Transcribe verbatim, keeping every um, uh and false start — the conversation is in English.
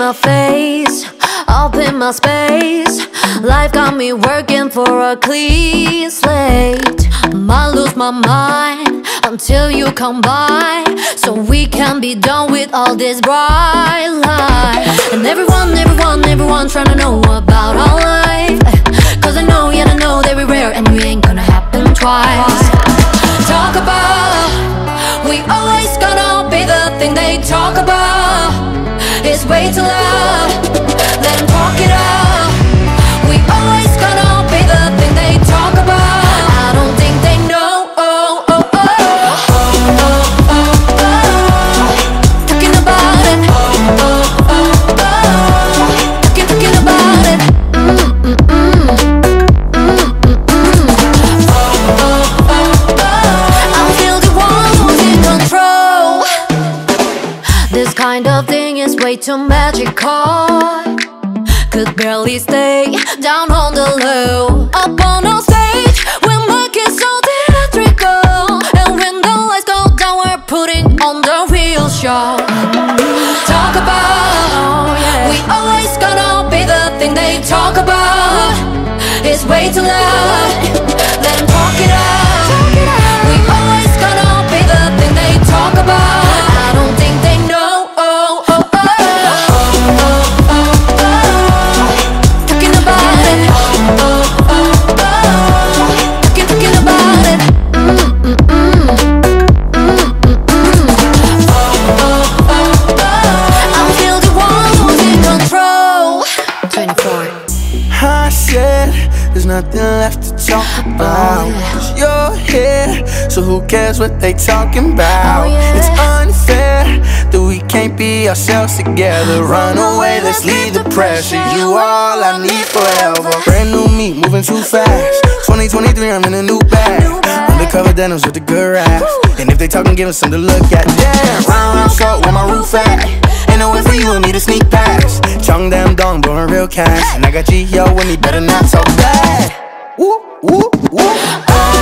my face, up in my space. Life got me working for a clean slate. Might lose my mind until you come by, so we can be done with all this bright light. And everyone, everyone, everyone trying to know about our life, cause I know, yeah, I know that we're rare and we ain't gonna happen twice. Talk about, we always gonna be the thing they talk about. It's way too loud, let them talk it out. We always gonna be the thing they talk about. I don't think they know. Oh, oh, oh, oh, oh, oh, oh. Talking about it. Oh, oh, oh, oh. Talking, talking about it. Mm, mm, mm. Mm, mm, mm. Oh, oh, oh, oh. I'm still the one who's in control. This kind of thing is way too magical. Could barely stay down on the low. Up on our stage, we're making so theatrical. And when the lights go down, we're putting on the real show. Talk about, we always gonna be the thing they talk about. It's way too loud, let them talk it out. We always gonna be the thing they talk about. I don't think they know. Oh, oh, oh, oh, oh, oh, oh. Talking about it. Oh, oh, oh, oh. Talking, talking about it. Mm, mm, mm. Mm, mm, mm. Oh, oh, oh, oh. I'm still the one who's in control. twenty-four. I said there's nothing left to talk about. Oh, yeah. Cause you're here, so who cares what they talking about? Oh, yeah. It's unfair that we can't be ourselves together. Run away, let's leave the pressure. You all I need forever. Brand new me, moving too fast. twenty twenty-three, I'm in a new bag. Undercover denims with the good rap. And if they talking, give us something to look at. Damn, round round salt, where my roof at? Ain't no way for you and me to sneak past. Chung damn dong, blowing real cash. And I got G, yo, with me, better not talk bad. Woo, woo, woo.